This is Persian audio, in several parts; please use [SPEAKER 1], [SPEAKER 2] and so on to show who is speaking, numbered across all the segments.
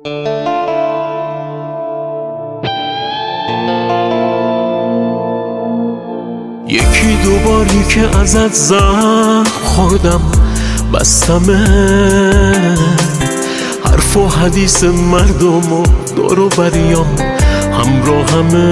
[SPEAKER 1] یکی دو باری که ازت زخم خوردم بستمه، حرف و حدیث مردم و دور و بریام همراهمه.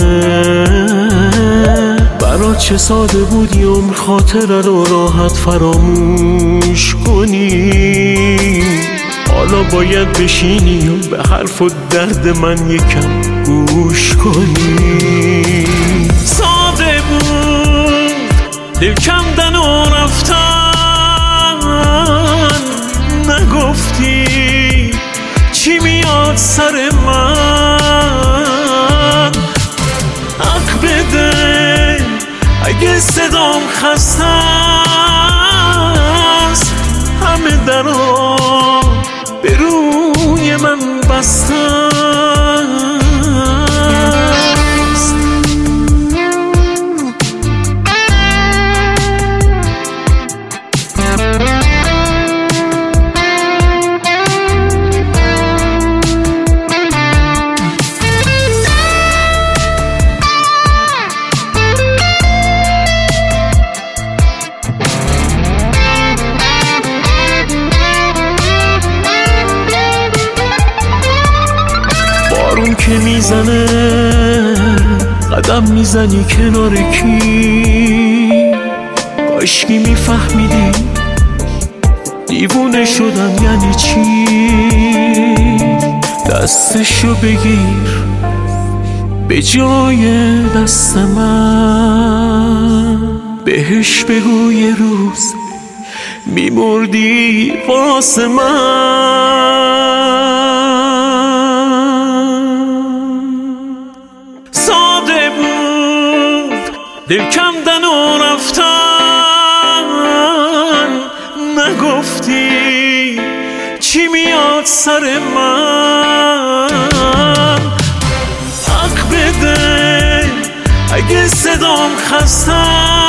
[SPEAKER 1] برات چه ساده بود یه عمر خاطره رو راحت فراموش کنی، حالا باید بشینی و به حرف و درد من یکم گوش کنی. ساده بود دل کندن و رفتن، نگفتی چی میاد سر من. حق بده اگه صدام خسته است، همه درا به روی من بسته است. بارون که میزنه قدم میزنی کنار کی، کاشکی میفهمیدی دیوونه شدم یعنی چی. دستشو بگیر به جای دست من، بهش بگو یه روز میمردی واسه من. ساده بود دل کندن و رفتن، نگفتی چی میاد سر من. حق بده اگه صدام خسته